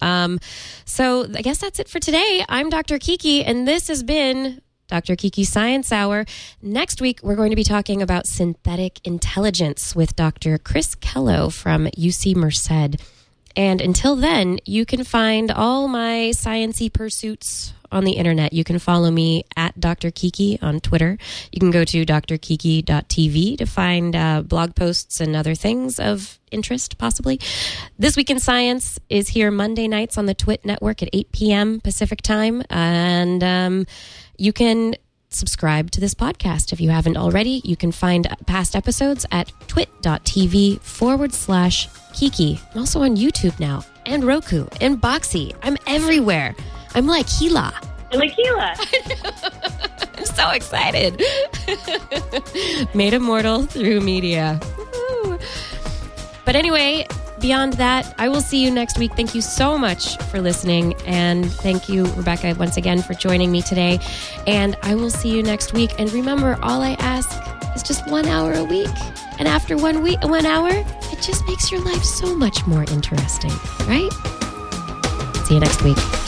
So I guess that's it for today. I'm Dr. Kiki, and this has been Dr. Kiki Science Hour. Next week, we're going to be talking about synthetic intelligence with Dr. Chris Kello from UC Merced. And until then, you can find all my science-y pursuits on the internet. You can follow me at Dr. Kiki on Twitter. You can go to drkiki.tv to find blog posts and other things of interest, possibly. This Week in Science is here Monday nights on the Twit Network at 8 p.m. Pacific time. And you can subscribe to this podcast if you haven't already. You can find past episodes at twit.tv/Kiki. I'm also on YouTube now, and Roku, and Boxy. I'm everywhere. I'm like Gila. You're like Gila. I'm so excited. Made immortal through media. Woo-hoo. But anyway, beyond that, I will see you next week. Thank you so much for listening. And thank you, Rebecca, once again for joining me today. And I will see you next week. And remember, all I ask is just 1 hour a week. And after 1 hour, it just makes your life so much more interesting, right? See you next week.